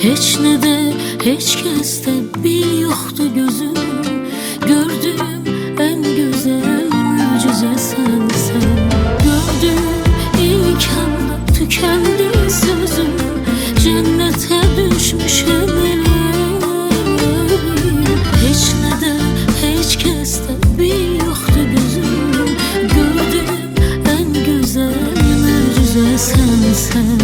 Heç ne de heç kəsdə bil yoxdur gözüm. Gördüğüm en güzel mucize sensin. Gördüğüm ilk anda tükendi sözüm. Cennete düşmüşüm elim. Heç ne de heç kəsdə bil yoxdur gözüm. Gördüğüm en güzel mucize sensin.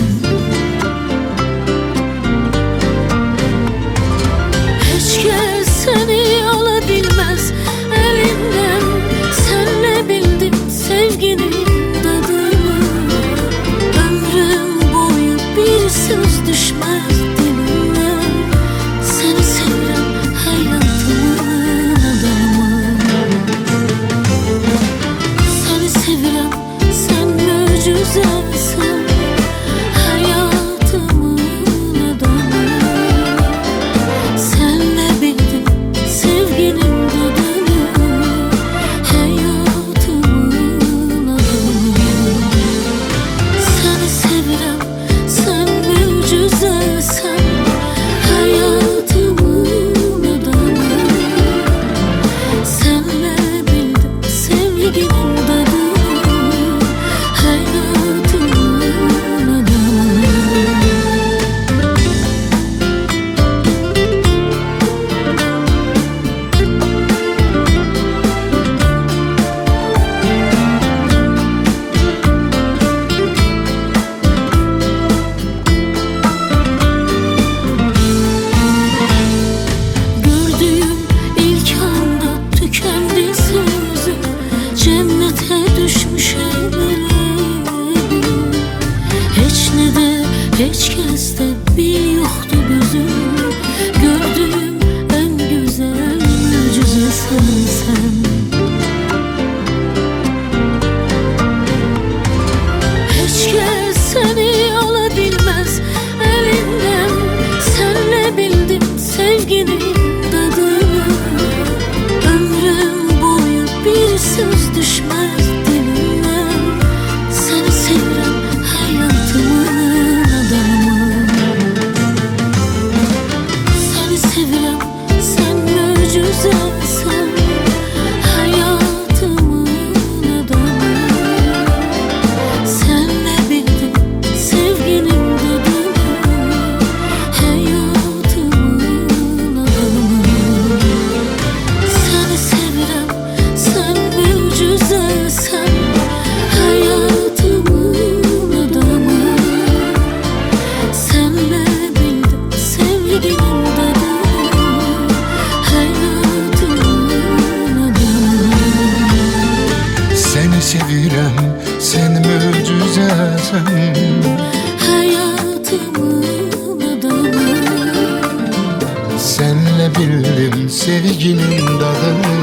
Seni alabilmez elinden. Senle bildim sevginin tadını. Ömrüm boyu bir söz düşmez dilimden. Seni seviyorum hayatımın adamı. Seni seviyorum, sen mucizesin. Heç kəsdə bil yoxdur gözüm. Gördüğüm en güzel mucize sensin. Heç kəs seni alabilmez elinden. Senle bildim sevginin tadını. Ömrüm boyu bir söz düşmez dilimden. Seni seviyorum hayatımın adamı. Seni seviyorum, sen mucizesin. Hayatımın adamı. Senle bildim sevginin tadını. Hayatımın adamı. Seni seviyorum, sen mucizesin. Hayatımın adamı. Senle bildim sevginin tadını. Hayatımın adamı. Seni sevirəm, sen möcüzəsən. Hayatımın adamı. Senle bildim sevginin dadını.